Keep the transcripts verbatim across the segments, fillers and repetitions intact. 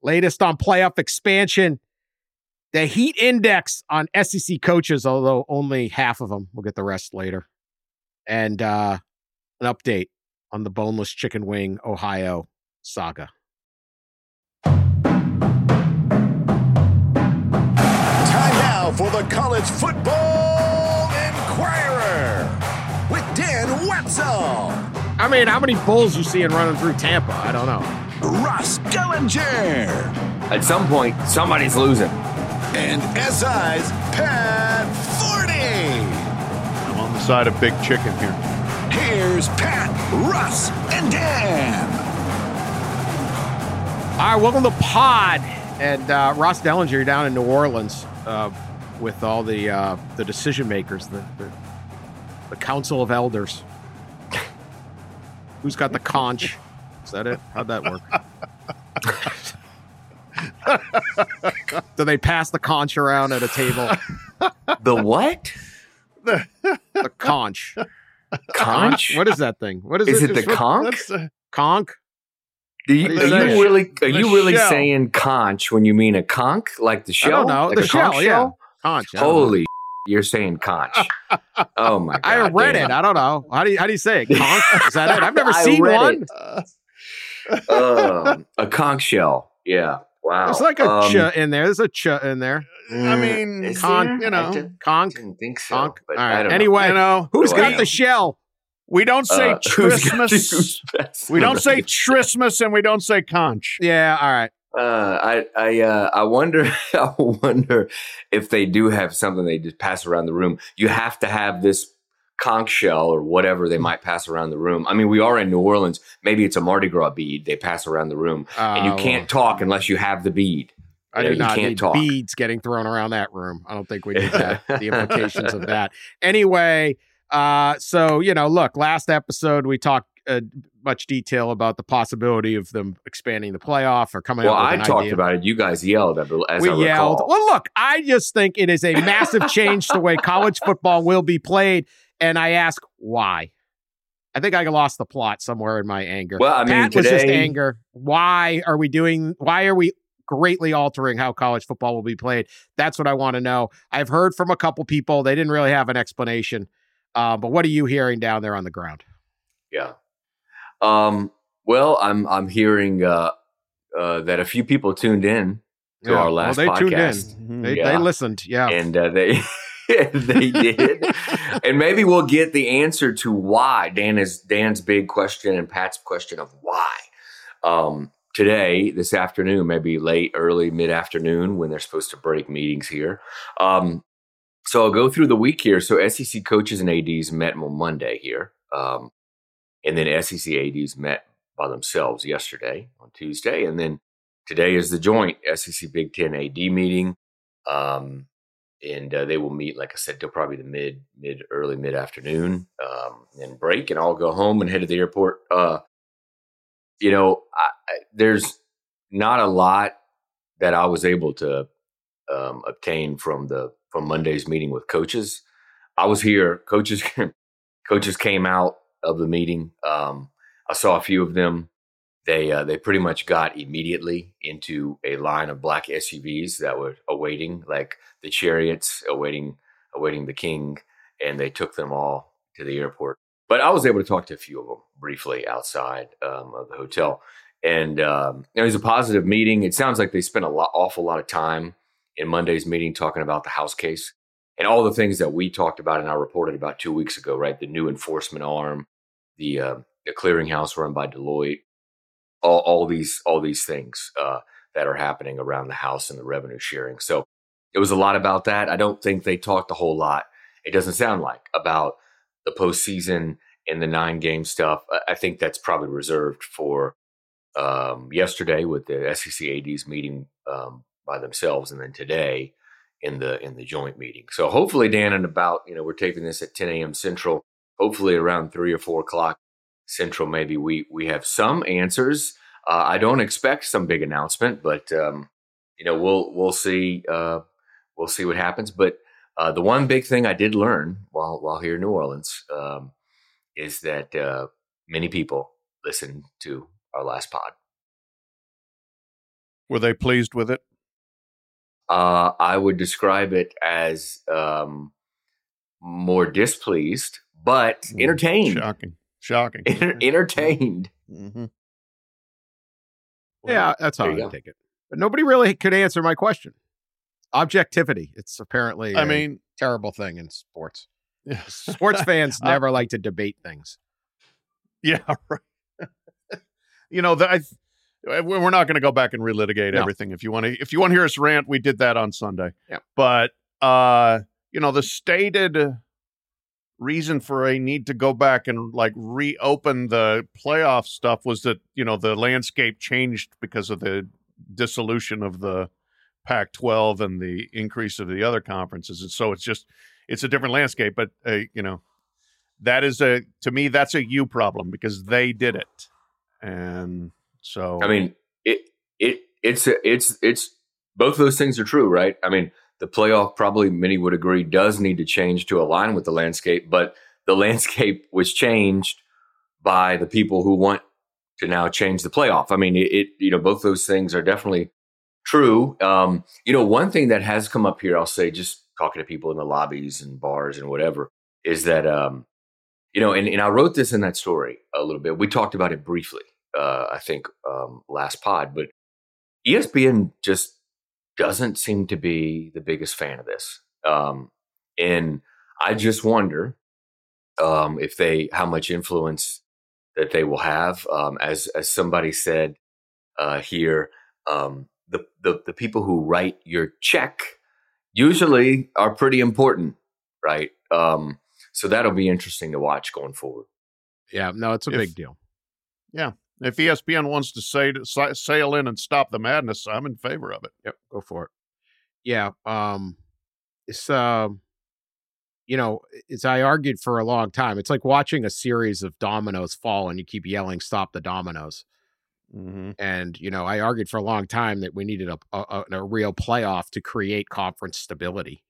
Latest on playoff expansion. The heat index on S E C coaches, although only half of them. We'll get the rest later. And uh, an update on the boneless chicken wing Ohio saga. Time now for the College Football Inquirer with Dan Wetzel. I mean, how many bulls you seeing running through Tampa? I don't know. Ross Dellinger. At some point, somebody's losing. And S I's Pat Forney. I'm on the side of Big Chicken here. Here's Pat, Russ, and Dan. All right, welcome to the pod. And uh, Ross Dellinger, you're down in New Orleans uh, with all the uh, the decision makers, the, the the Council of Elders. Who's got the conch? Is that it? How'd that work? Do they pass the conch around at a table? The what? The conch. Conch? What is that thing? What is, Is it? it the Just what- conch? Uh, Conch? Do you, What are is that? you really are The you really shell. saying conch when you mean a conch? Like the I shell? don't know. Like The a shell, conch yeah. Conch. I don't know. Holy you're saying conch. Oh my god. I read Dan. it. I don't know. How do you how do you say it? Conch? Is that it? I've never I seen read one. it. Um, a conch shell. Yeah. Wow. There's like a Um, ch in there. There's a ch in there. I mean, is con- there? you know, I didn't, Conch. didn't think so. Conch. But All I right. don't know. Anyway, you know, who's do I got know? the shell? we don't say Uh, who's got Christmas. the best We don't say variety? Christmas and we don't say conch. Yeah. All right. Uh, I I uh, I wonder I wonder if they do have something they just pass around the room. You have to have this conch shell or whatever they might pass around the room. I mean, we are in New Orleans. Maybe it's a Mardi Gras bead they pass around the room, and you Uh, can't talk unless you have the bead. I You know, do you not can't need talk. beads getting thrown around that room. I don't think we need that. The implications of that. Anyway, uh, so you know, look, last episode we talked uh, much detail about the possibility of them expanding the playoff or coming Well, up with I an talked idea. about it. You guys yelled as we I yelled. recall. Well, look, I just think it is a massive change to the way college football will be played, and I ask why. I think I lost the plot somewhere in my anger. Well, I mean, Pat was just today- anger. Why are we doing? Why are we greatly altering how college football will be played? That's what I want to know. I've heard from a couple people. They didn't really have an explanation. Uh, but what are you hearing down there on the ground? Yeah. Um, well, I'm I'm hearing uh, uh, that a few people tuned in to Yeah. our last well, they podcast. tuned in. They, Yeah. they listened. Yeah. And uh, they they did. And maybe we'll get the answer to why. Dan is Dan's big question and Pat's question of why. Um, today, this afternoon, maybe late, early, mid-afternoon when they're supposed to break meetings here. Um, so I'll go through the week here. So S E C coaches and A Ds met on Monday here. Um, and then S E C A Ds met by themselves yesterday on Tuesday. And then today is the joint S E C Big Ten A D meeting. Um, and uh, they will meet, like I said, till probably the mid, mid, early, mid afternoon, um, and break, and I'll go home and head to the airport. Uh, you know, I, I, there's not a lot that I was able to um, obtain from the from Monday's meeting with coaches. I was here. Coaches, coaches came out of the meeting. Um, I saw a few of them. They uh, they pretty much got immediately into a line of black S U Vs that were awaiting, like the chariots awaiting awaiting the king, and they took them all to the airport. But I was able to talk to a few of them briefly outside um, of the hotel, and um, it was a positive meeting. It sounds like they spent a lot, awful lot of time in Monday's meeting talking about the House case and all the things that we talked about and I reported about two weeks ago. Right, the new enforcement arm, the uh, the clearinghouse run by Deloitte. All, all these, all these things uh, that are happening around the House and the revenue sharing. So it was a lot about that. I don't think they talked a whole lot. It doesn't sound like about the postseason and the nine game stuff. I, I think that's probably reserved for um, yesterday with the S E C A Ds meeting um, by themselves, and then today in the in the joint meeting. So hopefully, Dan, and about you know we're taping this at ten a.m. Central. Hopefully around three or four o'clock Central, maybe we we have some answers. Uh, I don't expect some big announcement, but um, you know we'll we'll see uh, we'll see what happens. But uh, the one big thing I did learn while while here in New Orleans um, is that uh, many people listened to our last pod. Were they pleased with it? Uh, I would describe it as um, more displeased, but entertained. Shocking. Shocking. Enter- entertained. Mm-hmm. Yeah, that's how there I you go. take it. But nobody really could answer my question. Objectivity. It's apparently I a mean, terrible thing in sports. Sports fans I- never like to debate things. Yeah, right. You know, the, I, we're not going to go back and relitigate No. everything. If you want to, if you want to hear us rant, we did that on Sunday. Yeah. But uh, you know, the stated reason for a need to go back and like reopen the playoff stuff was that, you know, the landscape changed because of the dissolution of the Pac twelve and the increase of the other conferences, and so it's just it's a different landscape. But uh, you know, that is a to me that's a you problem because they did it. And so, I mean, it it it's it's it's both of those things are true, right? I mean, the playoff probably many would agree does need to change to align with the landscape, but the landscape was changed by the people who want to now change the playoff. I mean, it, it you know, both those things are definitely true. Um, you know, one thing that has come up here, I'll say, just talking to people in the lobbies and bars and whatever, is that um, you know, and, and I wrote this in that story a little bit. We talked about it briefly. Uh, I think um, last pod, but E S P N just doesn't seem to be the biggest fan of this. Um, and I just wonder um, if they, how much influence that they will have. Um, as as somebody said uh, here, um, the, the the people who write your check usually are pretty important, right? Um, so that'll be interesting to watch going forward. Yeah, no, it's a If- big deal. yeah, if E S P N wants to say sa- sail in and stop the madness, I'm in favor of it. Yep, go for it. Yeah, um, it's um, you know, as I argued for a long time, it's like watching a series of dominoes fall, and you keep yelling, "Stop the dominoes!" Mm-hmm. And you know, I argued for a long time that we needed a a, a real playoff to create conference stability.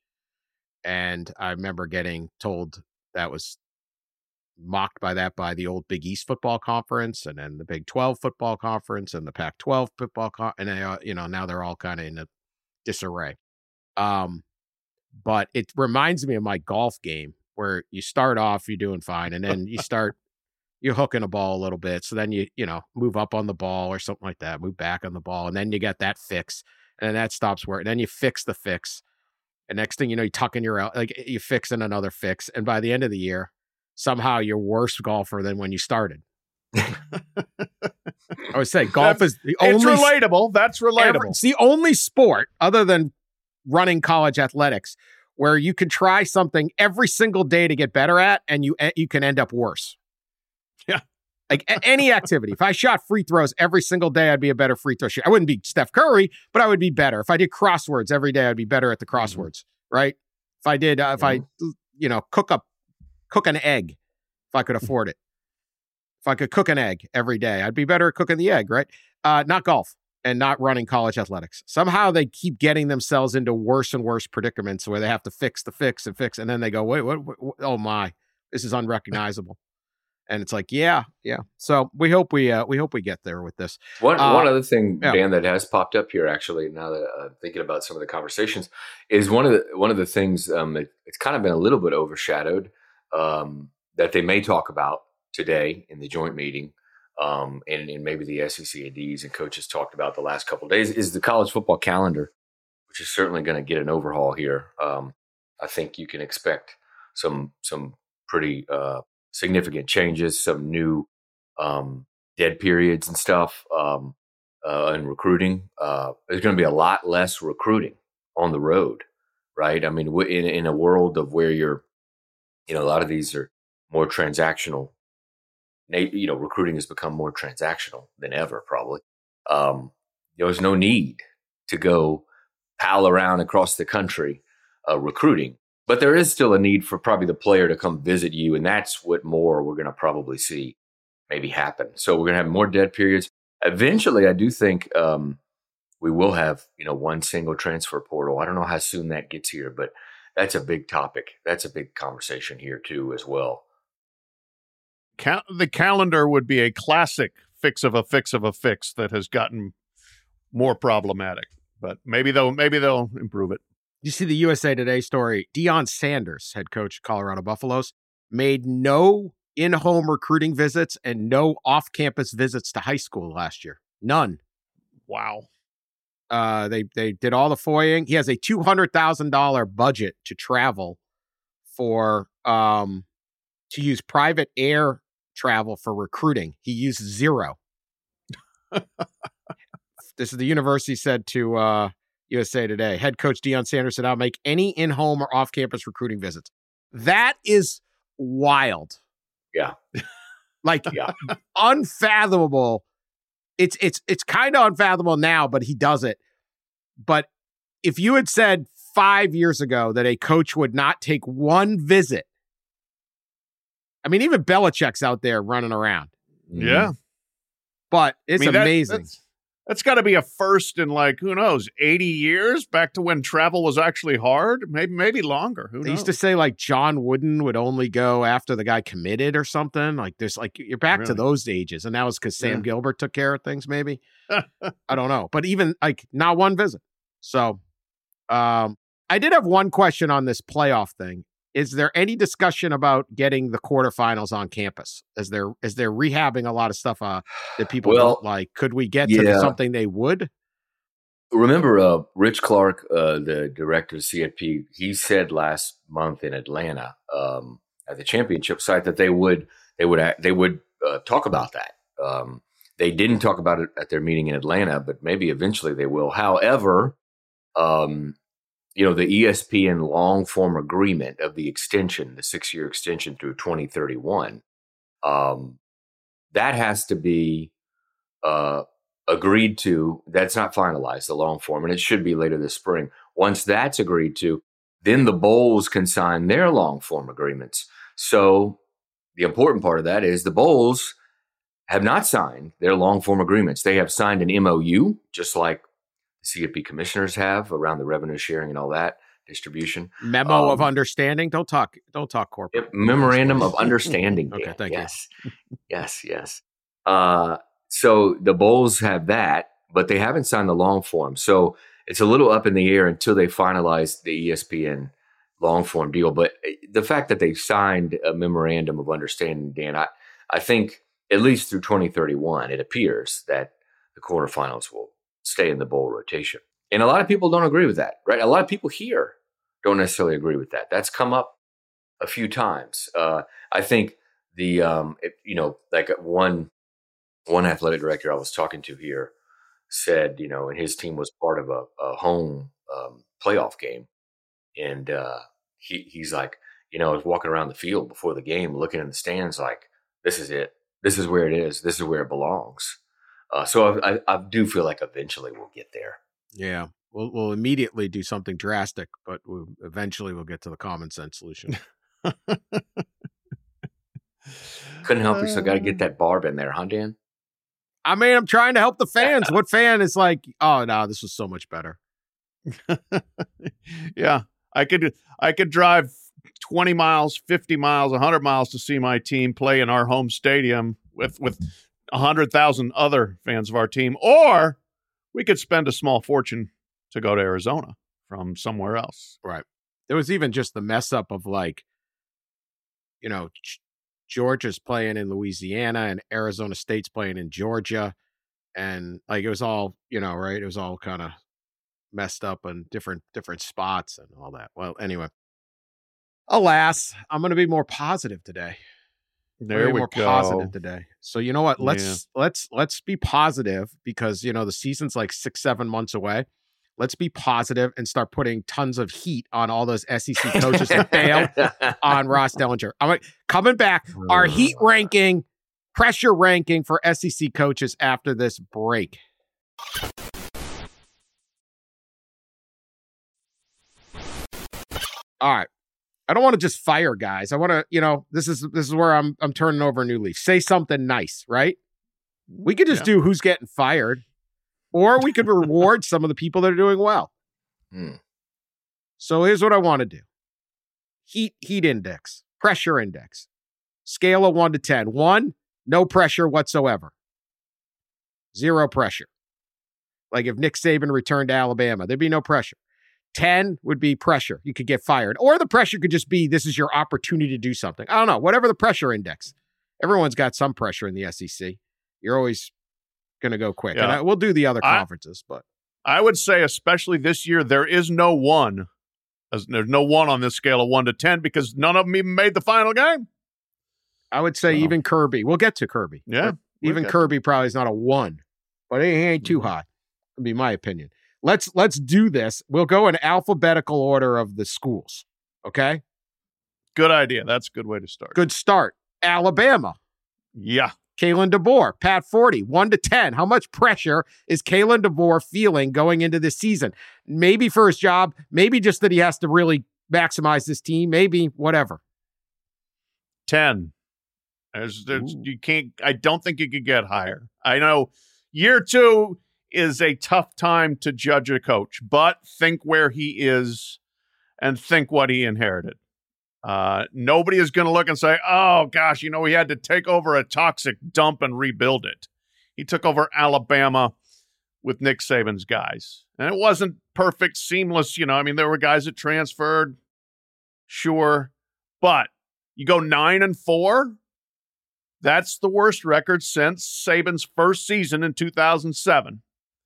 And I remember getting told that was mocked by that by the old Big East football conference, and then the Big twelve football conference, and the Pac twelve football con- and they, uh, you know, now they're all kind of in a disarray. Um, but it reminds me of my golf game where you start off, you're doing fine, and then you start you're hooking a ball a little bit, so then you you know move up on the ball or something like that, move back on the ball, and then you get that fix, and then that stops working. Then you fix the fix, and next thing you know, you tuck in your el- like you fixing another fix, and by the end of the year, somehow you're worse golfer than when you started. I would say golf is the It's only relatable. That's relatable. ever- it's the only sport other than running college athletics where you can try something every single day to get better at, and you you can end up worse. Yeah. Like a- any activity. If I shot free throws every single day, I'd be a better free throw shooter. I wouldn't be Steph Curry, but I would be better. If I did crosswords every day, I'd be better at the crosswords, right? If I did, uh, if I, you know, cook up, cook an egg, if I could afford it. If I could cook an egg every day, I'd be better at cooking the egg, right? Uh, not golf and not running college athletics. Somehow they keep getting themselves into worse and worse predicaments where they have to fix the fix and fix, and then they go, wait, what? what, what oh my, this is unrecognizable. And it's like, yeah, yeah. So we hope we uh, we hope we get there with this. One Uh, one other thing, yeah. Dan, that has popped up here actually, now that I'm thinking about some of the conversations, is one of the one of the things um, that it's kind of been a little bit overshadowed um, that they may talk about today in the joint meeting, um, and, and maybe the S E C A Ds and coaches talked about the last couple of days, is the college football calendar, which is certainly going to get an overhaul here. Um, I think you can expect some some pretty uh, significant changes, some new um, dead periods and stuff, um, uh, and recruiting. Uh, there's going to be a lot less recruiting on the road, right? I mean, w- in in a world of where you're, you know, a lot of these are more transactional. Na- You know, recruiting has become more transactional than ever, probably. Um, there's no need to go pal around across the country uh, recruiting. But there is still a need for probably the player to come visit you, and that's what more we're going to probably see maybe happen. So we're going to have more dead periods. Eventually, I do think um, we will have, you know, one single transfer portal. I don't know how soon that gets here, but that's a big topic. That's a big conversation here too, as well. Cal- the calendar would be a classic fix of a fix of a fix that has gotten more problematic. But maybe they'll maybe they'll improve it. You see the U S A Today story. Deion Sanders, head coach of Colorado Buffaloes, made no in-home recruiting visits and no off-campus visits to high school last year. None. Wow. Uh, they they did all the foying. He has a two hundred thousand dollars budget to travel for um to use private air travel for recruiting. He used zero. This is the university said to uh, U S A Today. Head coach Deion Sanders said, "I'll make any in-home or off-campus recruiting visits." That is wild. Yeah. Like Yeah. unfathomable. It's it's it's kind of unfathomable now, but he does it. But if you had said five years ago that a coach would not take one visit, I mean, even Belichick's out there running around. Yeah. But it's I mean, that- amazing. that's that's got to be a first in, like, who knows, eighty years, back to when travel was actually hard. Maybe maybe longer. Who They knows? used to say like John Wooden would only go after the guy committed or something. Like there's like you're back to Really? those ages, and that was because Sam Yeah. Gilbert took care of things. Maybe I don't know, but even like not one visit. So, um, I did have one question on this playoff thing. Is there any discussion about getting the quarterfinals on campus? Is there is there rehabbing a lot of stuff uh, that people Well, don't like? Could we get to yeah. something they would? Remember, uh, Rich Clark, uh, the director of C F P, he said last month in Atlanta um, at the championship site that they would they would act- they would uh, talk about that. Um, they didn't talk about it at their meeting in Atlanta, but maybe eventually they will. However, um, you know, the E S P N long form agreement of the extension, the six year extension through twenty thirty-one, um, that has to be uh, agreed to. That's not finalized, the long form, and it should be later this spring. Once that's agreed to, then the bowls can sign their long form agreements. So the important part of that is the bowls have not signed their long form agreements. They have signed an M O U, just like the C F P commissioners have around the revenue sharing and all that distribution. Memo of Um, understanding. Don't talk. Don't talk corporate. Yep, memorandum of understanding. Okay, Dan. thank you. yes. yes, yes. Uh, so the Bulls have that, but they haven't signed the long form. So it's a little up in the air until they finalize the E S P N long form deal. But the fact that they've signed a memorandum of understanding, Dan, I, I think at least through twenty thirty-one, it appears that the quarterfinals will stay in the bowl rotation. And a lot of people don't agree with that, right? A lot of people here don't necessarily agree with that. That's come up a few times. Uh, I think the, um, it, you know, like one, one athletic director I was talking to here said, you know, and his team was part of a, a home um, playoff game. And uh, he, he's like, you know, I was walking around the field before the game, looking in the stands like, this is it. This is where it is. This is where it belongs. Uh, so I, I, I do feel like eventually we'll get there. Yeah, we'll we'll immediately do something drastic, but we'll, eventually we'll get to the common sense solution. Couldn't help you. So got to get that barb in there, huh, Dan? I mean, I'm trying to help the fans. What fan is like, oh no, this was so much better. Yeah, I could I could drive twenty miles, fifty miles, one hundred miles to see my team play in our home stadium with with one hundred thousand other fans of our team, or we could spend a small fortune to go to Arizona from somewhere else. Right. There was even just the mess up of like, you know, G- Georgia's playing in Louisiana and Arizona State's playing in Georgia. And like, it was all, you know, right. It was all kind of messed up in different, different spots and all that. Well, anyway, alas, I'm going to be more positive today. There Way we more go. positive today. So you know what? Let's Yeah. let's let's be positive because you know the season's like six, seven months away. Let's be positive and start putting tons of heat on all those S E C coaches that failed on Ross Dellinger. I'm like, coming back. Our heat ranking, pressure ranking for S E C coaches after this break. All right. I don't want to just fire guys. I want to, you know, this is this is where I'm I'm turning over a new leaf. Say something nice, right? We could just Yeah. do who's getting fired, or we could reward some of the people that are doing well. Hmm. So here's what I want to do: heat heat index, pressure index, scale of one to ten. One, no pressure whatsoever. Zero pressure. Like if Nick Saban returned to Alabama, there'd be no pressure. ten would be pressure. You could get fired. Or the pressure could just be, this is your opportunity to do something. I don't know. Whatever the pressure index. Everyone's got some pressure in the S E C. You're always going to go quick. Yeah. And I, we'll do the other I, conferences, but. I would say, especially this year, there is no one. There's no one on this scale of one to ten because none of them even made the final game. I would say So. even Kirby. We'll get to Kirby. Yeah. Even Kirby probably is not a one, but he ain't too high. Would be my opinion. Let's let's do this. We'll go in alphabetical order of the schools. Okay. Good idea. That's a good way to start. Good start. Alabama. Yeah. Kalen DeBoer, Pat Forty, one to ten. How much pressure is Kalen DeBoer feeling going into this season? Maybe for his job, maybe just that he has to really maximize this team, maybe whatever. ten. There's, there's, you can't, I don't think you could get higher. I know year two is a tough time to judge a coach, but think where he is and think what he inherited. Uh, nobody is going to look and say, oh, gosh, you know, he had to take over a toxic dump and rebuild it. He took over Alabama with Nick Saban's guys. And it wasn't perfect, seamless. You know, I mean, there were guys that transferred, sure. But you go nine and four. That's the worst record since Saban's first season in two thousand seven.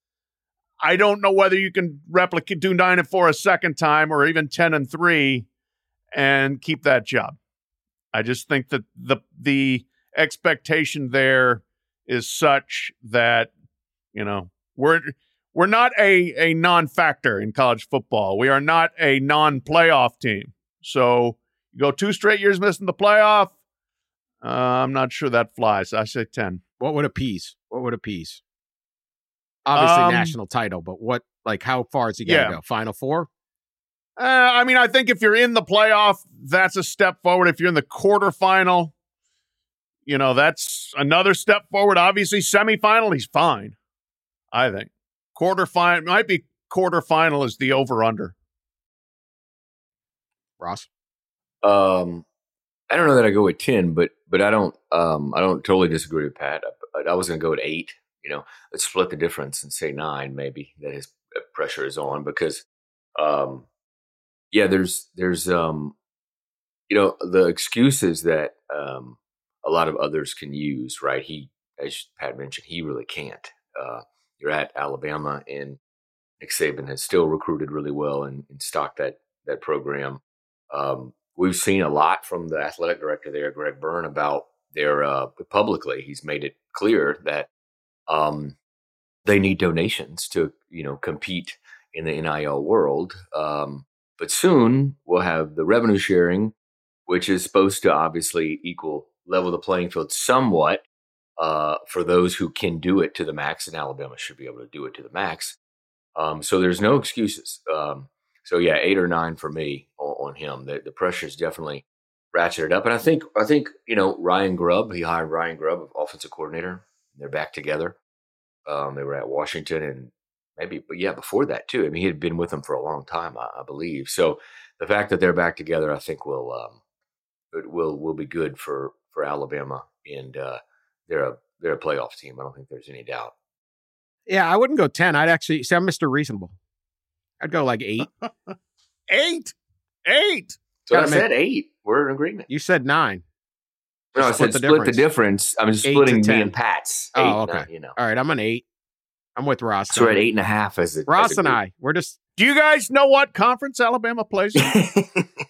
I don't know whether you can replicate, do nine and four a second time or even ten and three and keep that job. I just think that the the expectation there is such that, you know, we're we're not a, a non-factor in college football. We are not a non-playoff team. So you go two straight years missing the playoff. Uh, I'm not sure that flies. I say ten. What would appease? What would appease? Obviously, Um, national title, but what, like, how far is he going to yeah. go? Final four? Uh, I mean, I think if you're in the playoff, that's a step forward. If you're in the quarterfinal, you know, that's another step forward. Obviously, semifinal, he's fine. I think quarterfinal might be quarterfinal is the over/under. Ross? Um, I don't know that I go with ten, but but I don't um I don't totally disagree with Pat. I, I was going to go with eight. You know, let's split the difference and say nine, maybe that his pressure is on because, um, yeah, there's there's um, you know, the excuses that um a lot of others can use, right? He, as Pat mentioned, he really can't. Uh, you're at Alabama, and Nick Saban has still recruited really well and, and stocked that that program. Um, we've seen a lot from the athletic director there, Greg Byrne, about their uh, publicly. He's made it clear that um, they need donations to, you know, compete in the N I L world. Um, but soon we'll have the revenue sharing, which is supposed to obviously equal level the playing field somewhat uh, for those who can do it to the max, and Alabama should be able to do it to the max. Um, so there's no excuses. Um, so yeah, eight or nine for me on, on him. The, the pressure is definitely ratcheted up, and I think I think you know Ryan Grubb. He hired Ryan Grubb, offensive coordinator. They're back together. Um, they were at Washington, and maybe, but yeah, before that too. I mean, he had been with them for a long time, I, I believe. So the fact that they're back together, I think will um, it will will be good for for Alabama, and uh, they're a they're a playoff team. I don't think there's any doubt. Yeah, I wouldn't go ten. I'd actually say I'm Mister Reasonable. I'd go like eight. Eight, eight. So I Gotta make- said eight. We're in agreement. You said nine. No, I Split said the split the difference. difference. I'm just Eight splitting to me ten. and Pat's. Oh, Eight, okay. not, you know. All right, I'm an eight. I'm with Ross. So we're at eight and a half as a Ross as a and group. I, we're just Do you guys know what conference Alabama plays in?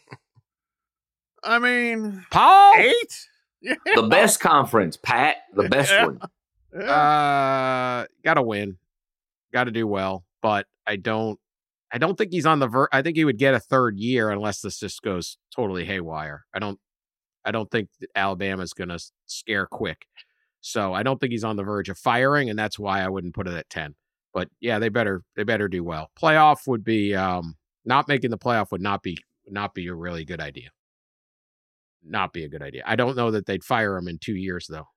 I mean, Paul. eight? Yeah. The best conference, Pat. The best Yeah. one. Yeah. Uh, got to win, got to do well, but I don't. I don't think he's on the ver. I think he would get a third year unless this just goes totally haywire. I don't. I don't think that Alabama's going to scare quick. So I don't think he's on the verge of firing, and that's why I wouldn't put it at ten. But yeah, they better they better do well. Playoff would be um, not making the playoff would not be would not be a really good idea. Not be a good idea. I don't know that they'd fire him in two years though.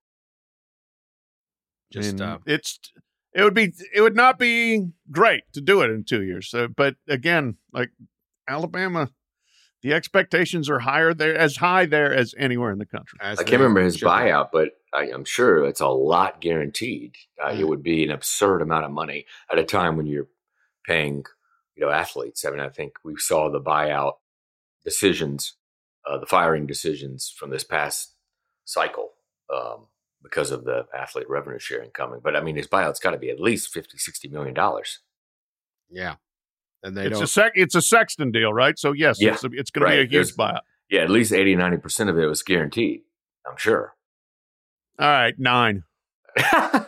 Just I mean, uh, it's it would be it would not be great to do it in two years. So, but again, like Alabama, the expectations are higher there, as high there as anywhere in the country. as I they can't remember his should be. buyout, but I, I'm sure it's a lot guaranteed. Uh, Mm. It would be an absurd amount of money at a time when you're paying, you know, athletes. I mean, I think we saw the buyout decisions, uh, the firing decisions from this past cycle um, because of the athlete revenue sharing coming. But I mean, his buyout's got to be at least fifty, sixty million dollars. Yeah. And they It's don't. a sec. It's a Sexton deal, right? So yes, Yeah, it's, a- it's going to be right. a huge There's- buyout. Yeah, at least eighty, ninety percent of it was guaranteed, I'm sure. All right, nine. I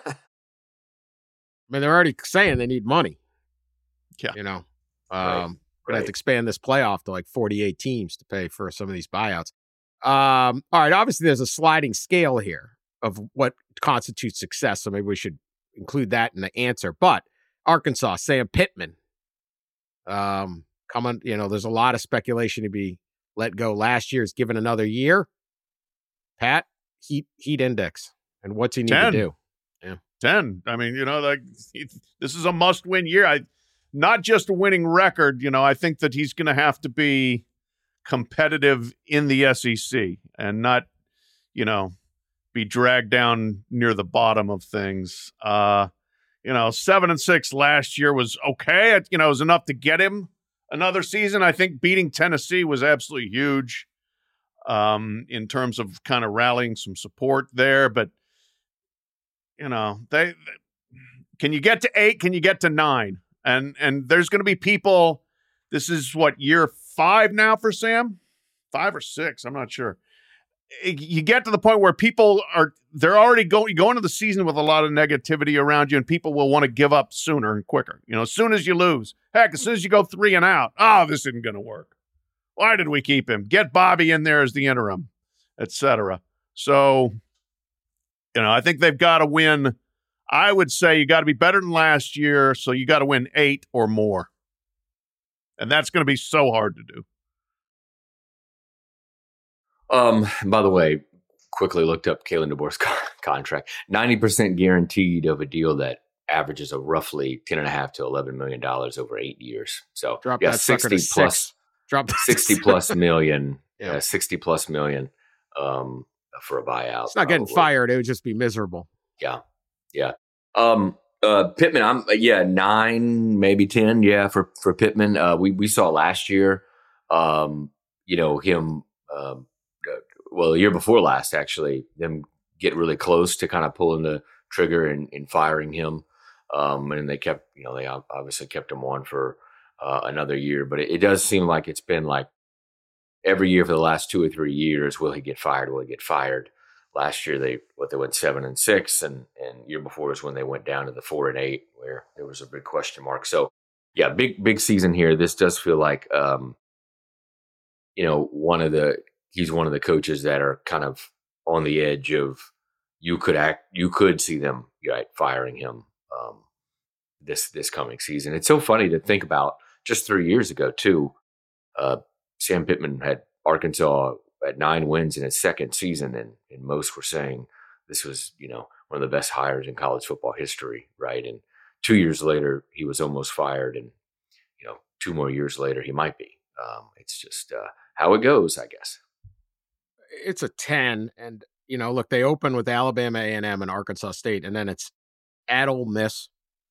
mean, they're already saying they need money. Yeah. You know, um, Right, we're gonna have right. to expand this playoff to like forty-eight teams to pay for some of these buyouts. Um, all right, obviously there's a sliding scale here of what constitutes success, so maybe we should include that in the answer. But Arkansas, Sam Pittman, um, coming. You know, there's a lot of speculation to be let go. Last year's given another year. Pat, heat heat index, and what's he need ten. to do? ten. I mean, you know, like this is a must-win year. I not just a winning record. You know, I think that he's going to have to be competitive in the S E C and not, you know, be dragged down near the bottom of things. Uh, you know, seven and six last year was okay. It, you know, it was enough to get him another season. I think beating Tennessee was absolutely huge um, in terms of kind of rallying some support there. But you know, they, they can you get to eight? Can you get to nine? And and there's going to be people. This is what, year five now for Sam, five or six. I'm not sure. You get to the point where people are they're already going you go into the season with a lot of negativity around you, and people will want to give up sooner and quicker. You know, as soon as you lose, heck, as soon as you go three and out, oh, this isn't going to work. Why did we keep him? Get Bobby in there as the interim, et cetera. So, you know, I think they've got to win. I would say you got to be better than last year, so you got to win eight or more, and that's going to be so hard to do. Um, by the way, quickly looked up Kalen DeBoer's con- contract. ninety percent guaranteed of a deal that averages a roughly ten and a half to eleven million dollars over eight years. So Drop yeah, that sucker to sixty plus, six. Drop that to sixty six. plus million, Yeah. yeah, sixty plus million um, for a buyout. It's not getting probably. fired. It would just be miserable. Yeah, yeah. Um, uh, Pittman, I'm yeah nine, maybe ten. Yeah, for for Pittman, uh, we we saw last year. Um, you know him. Um, uh, well, the year before last, actually, them get really close to kind of pulling the trigger and, and firing him. Um, and they kept, you know, they obviously kept him on for uh, another year. But it, it does seem like it's been like every year for the last two or three years. Will he get fired? Will he get fired? Last year they what they went seven and six, and and year before was when they went down to the four and eight, where there was a big question mark. So yeah, big big season here. This does feel like um, you know one of the he's one of the coaches that are kind of on the edge of you could act you could see them right firing him um, this this coming season. It's so funny to think about. Just three years ago too, uh, Sam Pittman had Arkansas at nine wins in his second season, and, and most were saying this was, you know, one of the best hires in college football history, right? And two years later, he was almost fired, and you know, two more years later, he might be. Um, it's just uh, how it goes, I guess. It's a ten, and you know, look, they open with Alabama A and M and Arkansas State, and then it's at Ole Miss,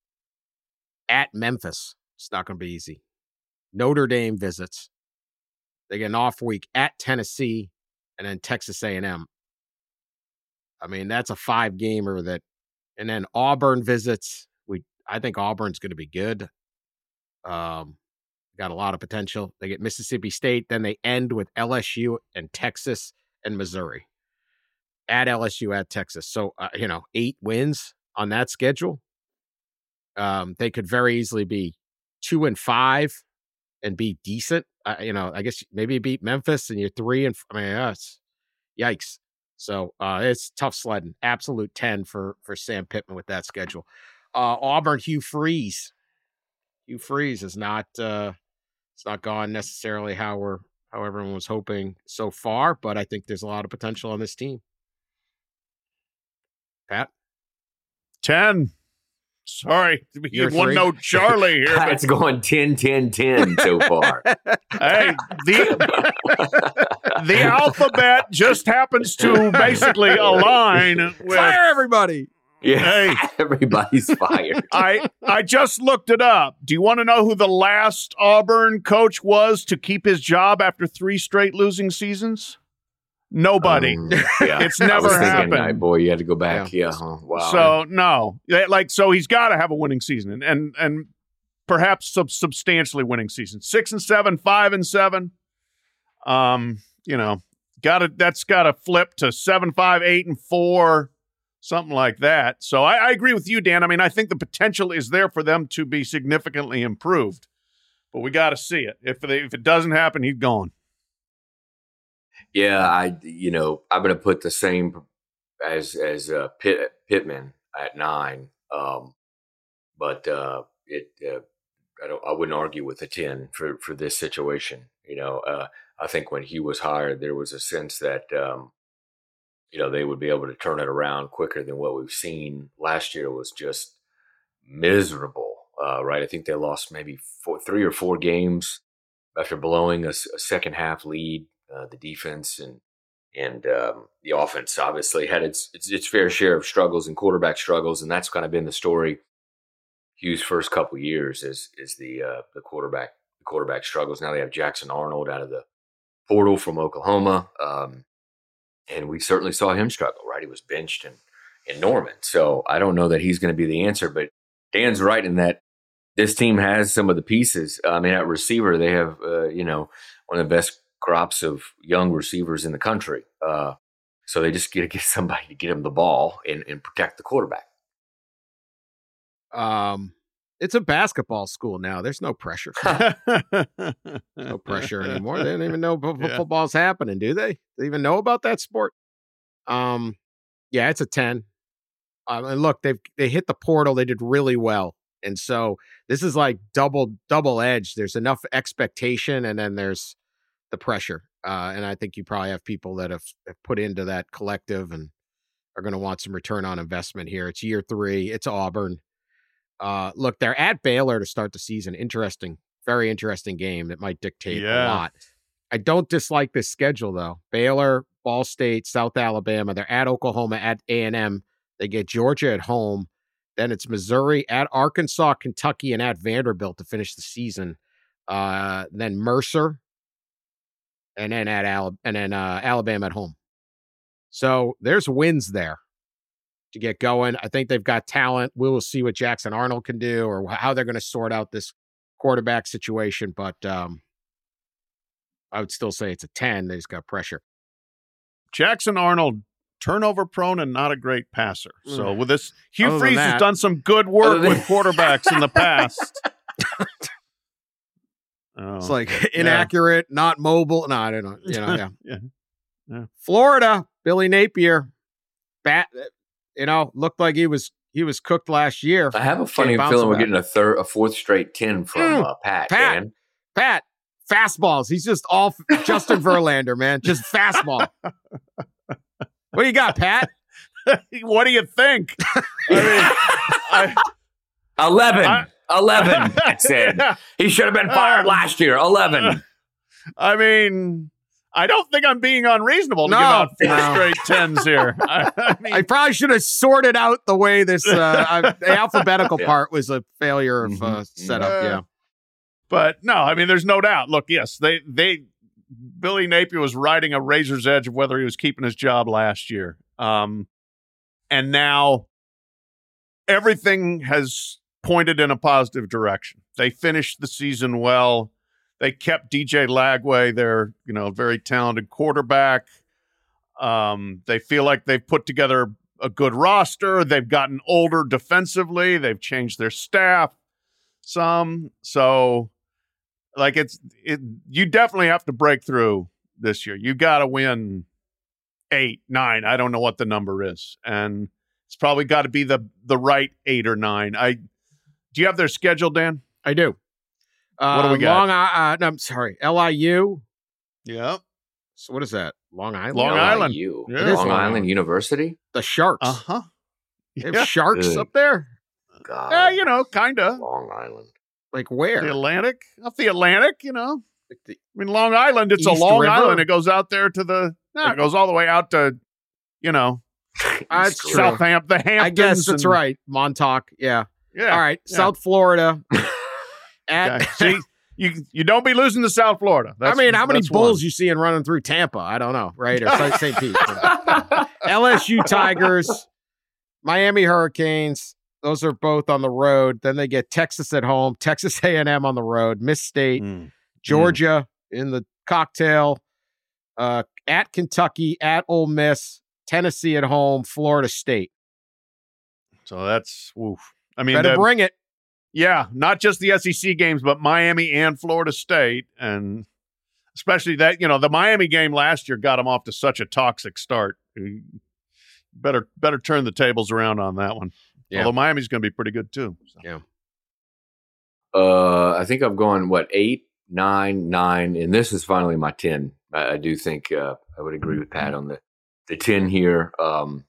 at Memphis. It's not going to be easy. Notre Dame visits. They get an off week at Tennessee, and then Texas A and M. I mean, that's a five gamer that, and then Auburn visits. We, I think Auburn's going to be good. Um, got a lot of potential. They get Mississippi State, then they end with L S U and Texas and Missouri. At L S U, at Texas. So uh, you know, eight wins on that schedule. Um, they could very easily be two and five and be decent. Uh, you know, I guess maybe you beat Memphis and you're three and I mean, that's yikes. So uh, it's tough sledding. Absolute ten for for Sam Pittman with that schedule. Uh, Auburn, Hugh Freeze. Hugh Freeze is not uh, it's not gone necessarily how we're how everyone was hoping so far, but I think there's a lot of potential on this team. Pat, ten. Sorry, You're one three? note Charlie here. but- It's going ten, ten, ten so far. Hey, the the alphabet just happens to basically align with. Fire everybody. Yeah, Hey. everybody's fired. I I just looked it up. Do you want to know who the last Auburn coach was to keep his job after three straight losing seasons? Nobody. Um, yeah. It's I never was thinking, happened. uh, boy, you had to go back. Yeah. Yeah. huh, Wow. So no, Yeah, like so he's got to have a winning season and and, and perhaps sub- substantially winning season. Six and seven, five and seven. Um, you know, got to that's got to flip to seven, five, eight and four, something like that. So I, I agree with you, Dan. I mean, I think the potential is there for them to be significantly improved, but we got to see it. If they, if it doesn't happen, he's gone. Yeah, I you know I'm going to put the same as as uh, Pitt, Pittman at nine, um, but uh, it uh, I don't I wouldn't argue with the ten for for this situation. You know, uh, I think when he was hired, there was a sense that um, you know they would be able to turn it around quicker than what we've seen. Last year was just miserable, uh, right? I think they lost maybe four, three or four games after blowing a, a second half lead. Uh, the defense and and um, the offense obviously had its, its its fair share of struggles and quarterback struggles, and that's kind of been the story. Hugh's first couple years is is the uh, the quarterback the quarterback struggles. Now they have Jackson Arnold out of the portal from Oklahoma, um, and we certainly saw him struggle. Right, he was benched in in Norman, so I don't know that he's going to be the answer. But Dan's right in that this team has some of the pieces. I mean, at receiver, they have uh, you know one of the best crops of young receivers in the country. Uh, so they just got to get somebody to get him the ball and, and protect the quarterback. Um, it's a basketball school now. There's no pressure. No pressure anymore. They don't even know f- Yeah. football's happening, do they? They even know about that sport? Um, yeah, it's a ten. Um, and look, they've they hit the portal. They did really well, and so this is like double double edged. There's enough expectation, and then there's the pressure. Uh, and I think you probably have people that have, have put into that collective and are going to want some return on investment here. It's year three. It's Auburn. Uh, look, they're at Baylor to start the season. Interesting, very interesting game that might dictate Yeah. a lot. I don't dislike this schedule, though. Baylor, Ball State, South Alabama. They're at Oklahoma, at A and M. They get Georgia at home. Then it's Missouri, at Arkansas, Kentucky, and at Vanderbilt to finish the season. Uh, then Mercer, and then at Al- and then uh, Alabama at home. So there's wins there to get going. I think they've got talent. We will see what Jackson Arnold can do or how they're going to sort out this quarterback situation. But um, I would still say it's a ten. They just got pressure. Jackson Arnold, turnover prone and not a great passer. So Mm. with this, Hugh Other than Freeze has that- done some good work Other than- with quarterbacks in the past. Oh, It's like inaccurate, not mobile. No, I don't know. You know, yeah. Yeah. Yeah. Florida, Billy Napier, bat. You know, looked like he was he was cooked last year. I have a funny bounce feeling we're back. getting a third, a fourth straight ten from Mm, uh, Pat. Pat. Dan. Pat, fastballs. He's just all Justin Verlander, man. Just fastball. What do you got, Pat? What do you think? I mean, I, Eleven. I- Eleven. I said he should have been fired last year. Eleven. I mean, I don't think I'm being unreasonable to No, give out four no. straight tens here. I, I mean, I probably should have sorted out the way this uh, I, the alphabetical Yeah. part was a failure of uh, Mhm. setup. Uh, Yeah. But no, I mean, there's no doubt. Look, yes, they they Billy Napier was riding a razor's edge of whether he was keeping his job last year, um, and now everything has pointed in a positive direction. They finished the season well. They kept D J Lagway, their you know very talented quarterback. Um, they feel like they've put together a good roster. They've gotten older defensively. They've changed their staff some. So, like it's it. You definitely have to break through this year. You got to win eight, nine. I don't know what the number is, and it's probably got to be the the right eight or nine. I do you have their schedule, Dan? I do. Uh, What do we got? Long, I- uh, no, I'm sorry, L I U. Yeah. So what is that? Long Island. Long Island. You. Yeah. It is Long Long Island Island. University. The Sharks. Uh huh. They have Yeah. sharks Ugh. up there. God. Uh, you know, kind of. Long Island. Like where? The Atlantic? Off the Atlantic, you know. Like the I mean, Long Island, it's a East long River? island. It goes out there to the, no, it goes all the way out to, you know, That's East true. River. Southampton, the Hamptons. I guess that's and- right. Montauk. Yeah. Yeah. All right. yeah. South Florida. At, Okay. See, you you don't be losing to South Florida. I That's, mean, how many that's bulls one. you seeing running through Tampa? I don't know, right? Or Saint Saint Pete. L S U Tigers, Miami Hurricanes. Those are both on the road. Then they get Texas at home, Texas A and M on the road, Miss State, Mm. Georgia in the cocktail, uh, at Kentucky, at Ole Miss, Tennessee at home, Florida State. So that's, oof. I mean, Better the- bring it. yeah, not just the S E C games, but Miami and Florida State. And especially that, you know, the Miami game last year got them off to such a toxic start. You Better, better turn the tables around on that one. Yeah. Although Miami's going to be pretty good too. So. Yeah. Uh, I think I've gone, what, eight, nine, nine, and this is finally my ten. I, I do think uh, I would agree with Pat on the, the ten here. Um,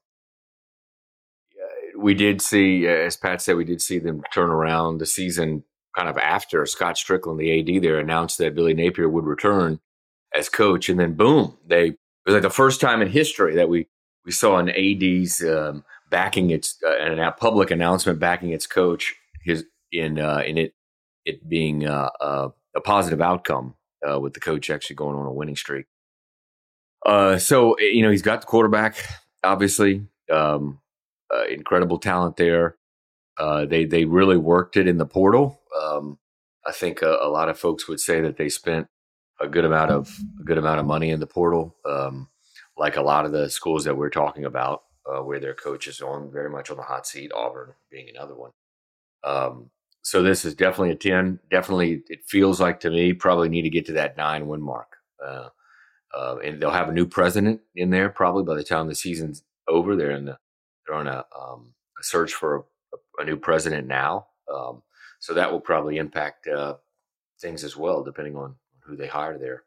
we did see, as Pat said, we did see them turn around the season kind of after Scott Strickland, the A D there, announced that Billy Napier would return as coach. And then, boom, they it was like the first time in history that we, we saw an A D's um, backing its, uh, and a public announcement backing its coach his in uh, in it it being uh, uh, a positive outcome uh, with the coach actually going on a winning streak. Uh, so, you know, he's got the quarterback, obviously. Um, uh, incredible talent there. Uh, they they really worked it in the portal. Um, I think a, a lot of folks would say that they spent a good amount of a good amount of money in the portal, um, like a lot of the schools that we're talking about, uh, where their coach is on very much on the hot seat. Auburn being another one. Um, so this is definitely a ten. Definitely, it feels like to me probably need to get to that nine win mark. Uh, uh, and they'll have a new president in there probably by the time the season's over. They're in the they're on a, um, a search for a, a new president now. Um, so that will probably impact uh, things as well, depending on who they hire there.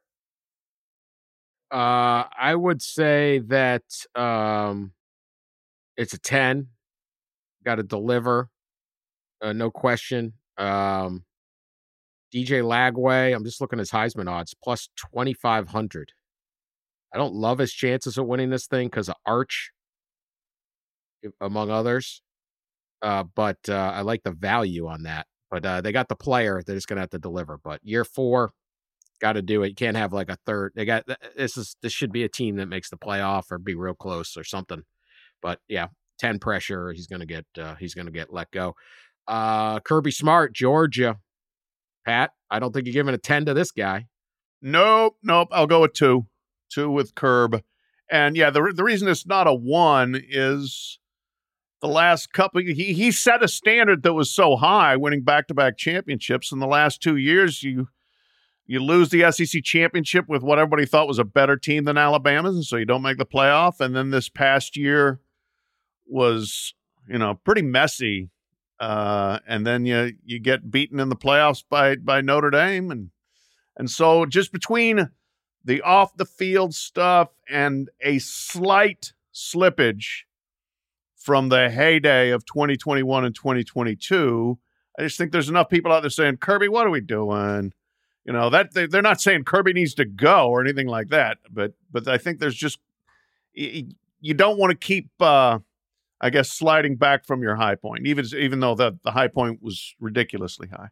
Uh, I would say that um, it's a ten. Got to deliver, uh, no question. Um, D J Lagway, I'm just looking at his Heisman odds, plus twenty-five hundred. I don't love his chances of winning this thing because of Arch, among others. Uh, but uh, I like the value on that. But uh, they got the player. They're just going to have to deliver. But year four, got to do it. You can't have like a third. They got this is this should be a team that makes the playoff or be real close or something. But yeah, ten pressure. He's gonna get uh, he's gonna get let go. Uh, Kirby Smart, Georgia. Pat, I don't think you're giving a ten to this guy. Nope, nope. I'll go with two, two with Curb, and yeah, the the reason it's not a one is the last couple. He he set a standard that was so high, winning back to back championships. In the last two years, you. You lose the S E C championship with what everybody thought was a better team than Alabama's, and so you don't make the playoff. And then this past year was, you know, pretty messy. Uh, and then you you get beaten in the playoffs by by Notre Dame, and and so just between the off the field stuff and a slight slippage from the heyday of twenty twenty-one and twenty twenty-two, I just think there's enough people out there saying, Kirby, what are we doing? You know, that they, they're not saying Kirby needs to go or anything like that, but but I think there's just you, you don't want to keep, uh, I guess, sliding back from your high point, even even though the the high point was ridiculously high.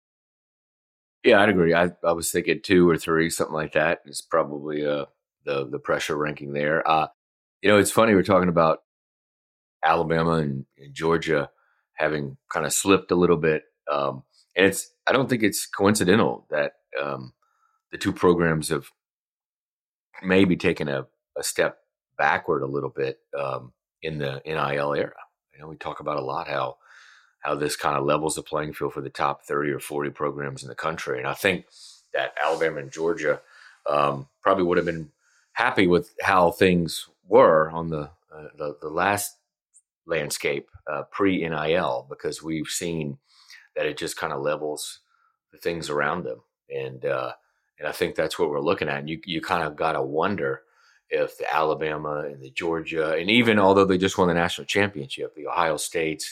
Yeah, I'd agree. I, I was thinking two or three, something like that. Is probably uh, the the pressure ranking there. Uh, you know, it's funny we're talking about Alabama and, and Georgia having kind of slipped a little bit, um, and it's I don't think it's coincidental that um, the two programs have maybe taken a, a step backward a little bit um, in the N I L era. You know, we talk about a lot how how this kind of levels the playing field for the top thirty or forty programs in the country. And I think that Alabama and Georgia um, probably would have been happy with how things were on the uh, the, the last landscape uh, pre-N I L, because we've seen that it just kind of levels the things around them. And uh, and I think that's what we're looking at. And you you kind of got to wonder if the Alabama and the Georgia, and even although they just won the national championship, the Ohio States,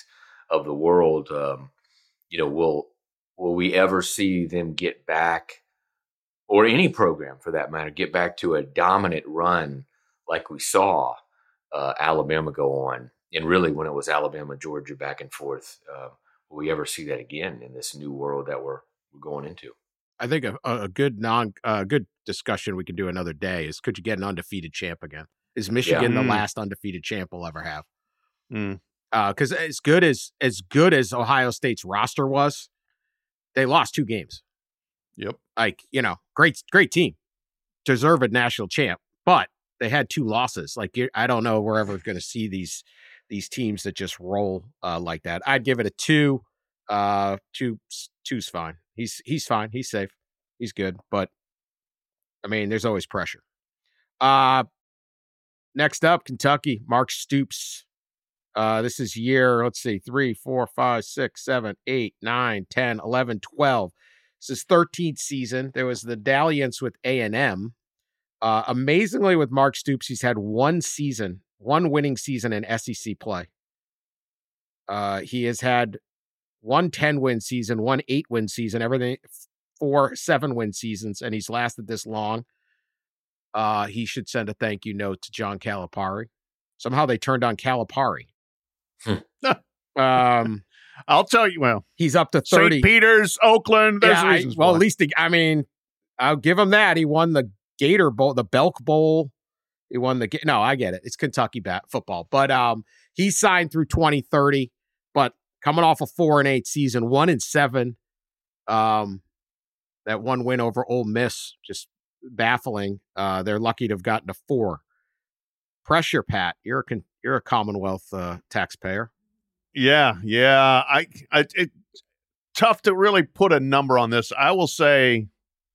of the world. Um, you know, will will we ever see them get back, or any program for that matter, get back to a dominant run like we saw uh, Alabama go on, and really when it was Alabama, Georgia back and forth? Uh, will we ever see that again in this new world that we're we're going into? I think a, a good non uh, good discussion we can do another day is, could you get an undefeated champ again? Is Michigan Yeah. the Mm. last undefeated champ we'll ever have? Mm. Because uh, as good as as good as Ohio State's roster was, they lost two games. Yep. Like, you know, great great team, deserved national champ, but they had two losses. Like, you, I don't know if we're ever going to see these these teams that just roll uh, like that. I'd give it a two. Uh, two two's fine. He's he's fine. He's safe. He's good. But I mean, there's always pressure. Uh next up, Kentucky. Mark Stoops. Uh, this is year, let's see, three, four, five, six, seven, eight, nine, ten, eleven, twelve. This is thirteenth season. There was the dalliance with A and M. Uh, amazingly, with Mark Stoops, he's had one season, one winning season in S E C play. Uh, he has had one ten-win season, one eight-win season, everything, four seven-win seasons, and he's lasted this long. Uh, he should send a thank you note to John Calipari. Somehow they turned on Calipari. um, I'll tell you. Well, he's up to thirty. Saint Peter's, Oakland. There's Yeah, I- reasons. well, why. at least he, I mean, I'll give him that. He won the Gator Bowl, the Belk Bowl. He won the. No, I get it. It's Kentucky bat football, but um, he signed through twenty thirty. But coming off a four and eight season, one and seven, um, that one win over Ole Miss, just baffling. Uh, they're lucky to have gotten to four. Pressure, Pat. You're a con- you're a Commonwealth uh, taxpayer. Yeah, yeah. I, I, it tough to really put a number on this. I will say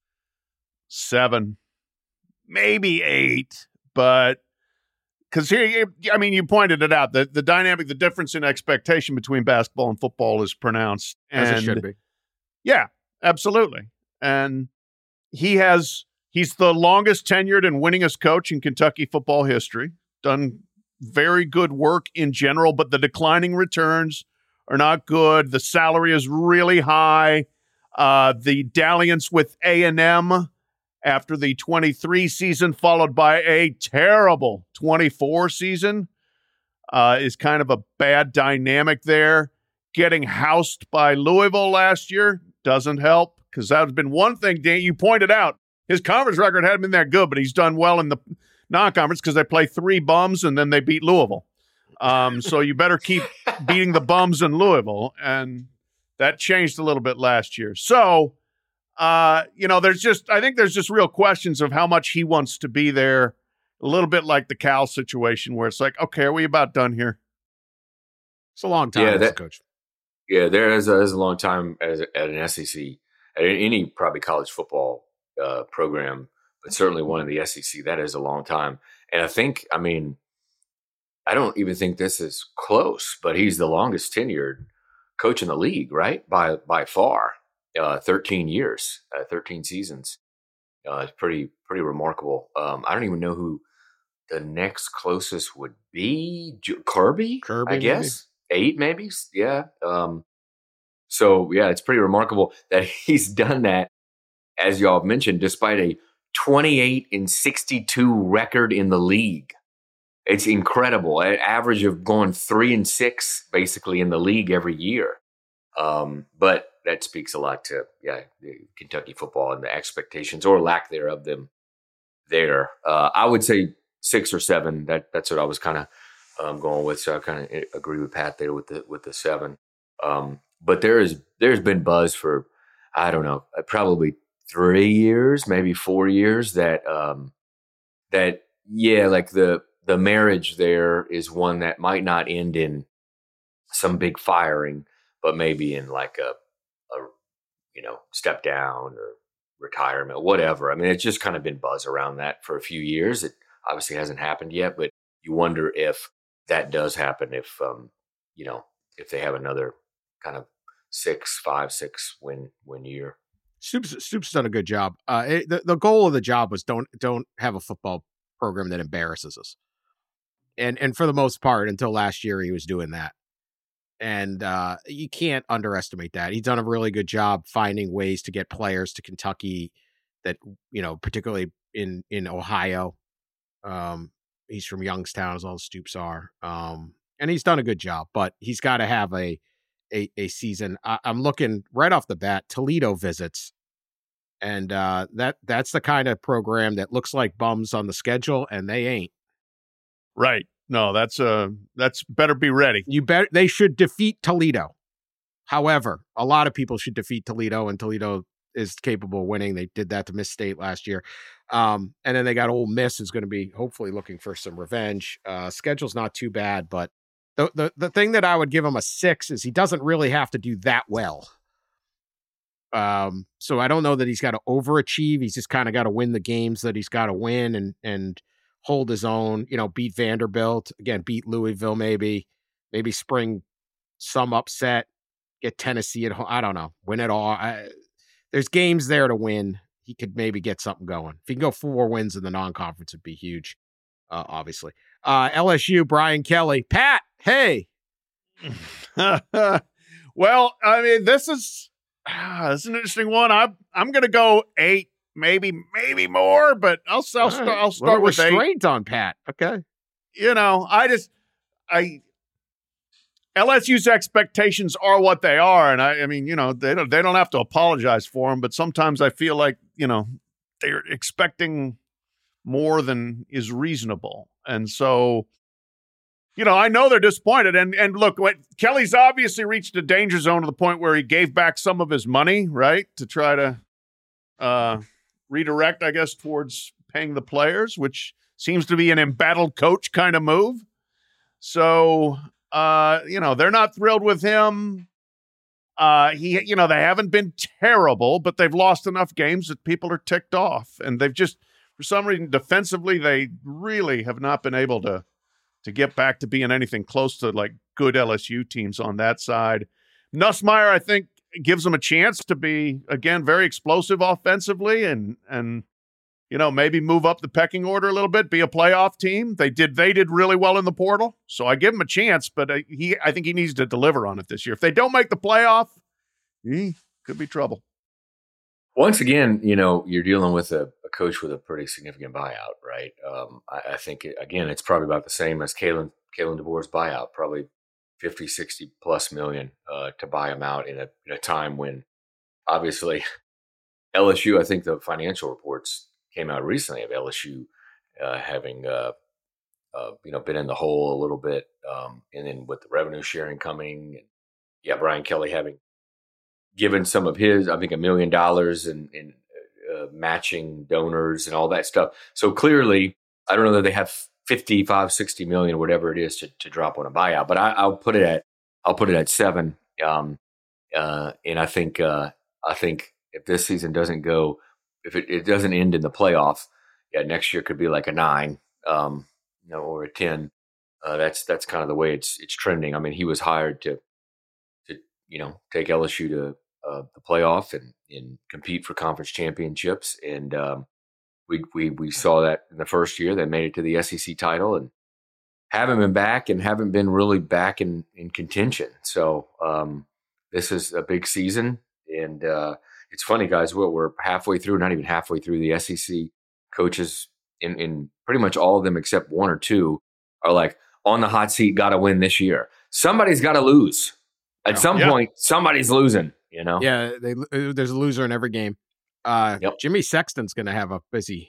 seven, maybe eight, but because here, you- I mean, you pointed it out. The the dynamic, the difference in expectation between basketball and football is pronounced, As and it should be. yeah, absolutely. And he has he's the longest tenured and winningest coach in Kentucky football history. Done very good work in general, but the declining returns are not good. The salary is really high. Uh, the dalliance with A and M after the twenty-three season, followed by a terrible twenty-four season, uh, is kind of a bad dynamic there. Getting housed by Louisville last year doesn't help, because that has been one thing, Dan, you pointed out. His conference record hadn't been that good, but he's done well in the non-conference because they play three bums and then they beat Louisville. Um, so you better keep beating the bums in Louisville. And that changed a little bit last year. So, uh, you know, there's just, I think there's just real questions of how much he wants to be there. A little bit like the Cal situation where it's like, okay, are we about done here? It's a long time Yeah, as a that- coach. Yeah, there is a, is a long time as at an S E C, at any probably college football uh, program, but certainly one in the S E C. That is a long time, and I think, I mean, I don't even think this is close, but he's the longest tenured coach in the league, right? By by far, uh, thirteen years, uh, thirteen seasons. Uh, it's pretty pretty remarkable. Um, I don't even know who the next closest would be. J- Kirby, Kirby, I maybe? guess. Eight, maybe. Yeah. Um, so, yeah, it's pretty remarkable that he's done that, as y'all have mentioned, despite a twenty-eight and sixty-two record in the league. It's incredible. An average of going three and six basically in the league every year. Um, but that speaks a lot to, yeah, the Kentucky football and the expectations or lack thereof them there. Uh, I would say six or seven. That that's what I was kind of um, going with. So I kind of agree with Pat there with the with the seven. Um, but there is there's been buzz for, I don't know, probably three years, maybe four years that um, that yeah, like the the marriage there is one that might not end in some big firing, but maybe in like a a you know step down or retirement, whatever. I mean, it's just kind of been buzz around that for a few years. It obviously hasn't happened yet, but you wonder if that does happen, if um, you know, if they have another kind of six, five, six win win year. Stoops Stoops done a good job. Uh, it, the the goal of the job was don't don't have a football program that embarrasses us, and and for the most part, until last year, he was doing that. And uh, you can't underestimate that. He's done a really good job finding ways to get players to Kentucky that, you know, particularly in, in Ohio. Um, he's from Youngstown, as all the Stoops are. Um, and he's done a good job, but he's got to have a, a, a season. I, I'm looking right off the bat, Toledo visits. And uh, that that's the kind of program that looks like bums on the schedule, and they ain't. Right. No, that's uh that's better be ready. You bet they should defeat Toledo. However, a lot of people should defeat Toledo, and Toledo is capable of winning. They did that to Miss State last year. Um, and then they got Ole Miss, who's going to be hopefully looking for some revenge. Uh, schedule's not too bad, but the, the the thing that I would give him a six is he doesn't really have to do that well. Um, so I don't know that he's got to overachieve. He's just kind of got to win the games that he's got to win and and hold his own, you know, beat Vanderbilt, again, beat Louisville, maybe, maybe spring some upset, get Tennessee at home. I don't know, win it all. I, there's games there to win. He could maybe get something going. If he can go four wins in the non-conference, it'd be huge, uh, obviously. Uh, L S U, Brian Kelly. Pat, hey. Well, I mean, this is, ah, this is an interesting one. I'm, I'm going to go eight. Maybe, maybe more, but I'll, I'll, Right. start, I'll start We're with eight. restraint on Pat. Okay. You know, I just, I, L S U's expectations are what they are. And I, I mean, you know, they don't, they don't have to apologize for them, but sometimes I feel like, you know, they're expecting more than is reasonable. And so, you know, I know they're disappointed. And, and look, what Kelly's obviously reached a danger zone to the point where he gave back some of his money, right, to try to, uh, redirect, I guess, towards paying the players, which seems to be an embattled coach kind of move. So, uh, you know, they're not thrilled with him. Uh, he, you know, they haven't been terrible, but they've lost enough games that people are ticked off. And they've just, for some reason, defensively, they really have not been able to, to get back to being anything close to like good L S U teams on that side. Nussmeier, I think, gives them a chance to be, again, very explosive offensively and, and, you know, maybe move up the pecking order a little bit, be a playoff team. They did, they did really well in the portal. So I give him a chance, but uh, he, I think he needs to deliver on it this year. If they don't make the playoff, he could be trouble. Once again, you know, you're dealing with a, a coach with a pretty significant buyout, right? Um, I, I think, it, again, it's probably about the same as Kalen, Kalen DeBoer's buyout, probably fifty, sixty plus million uh, to buy him out in a, in a time when obviously L S U, I think the financial reports came out recently of L S U uh, having, uh, uh, you know, been in the hole a little bit. Um, and then with the revenue sharing coming, and yeah, Brian Kelly having given some of his, I think a million dollars in, in uh, matching donors and all that stuff. So clearly, I don't know that they have fifty-five, sixty million, whatever it is to, to drop on a buyout, but I, I'll put it at, I'll put it at seven. Um, uh, and I think, uh, I think if this season doesn't go, if it, it doesn't end in the playoff, yeah, next year could be like a nine, um, you know, or a ten. Uh, that's, that's kind of the way it's, it's trending. I mean, he was hired to, to, you know, take L S U to uh, the playoff and, and compete for conference championships. And, um, We, we we saw that in the first year. They made it to the S E C title and haven't been back and haven't been really back in, in contention. So um, this is a big season. And uh, it's funny, guys, we're, we're halfway through, not even halfway through. The S E C coaches, in, in pretty much all of them except one or two, are like on the hot seat, got to win this year. Somebody's got to lose. At some Yeah. point, somebody's losing, you know? Yeah, they, there's a loser in every game. Uh, Yep. Jimmy Sexton's going to have a busy,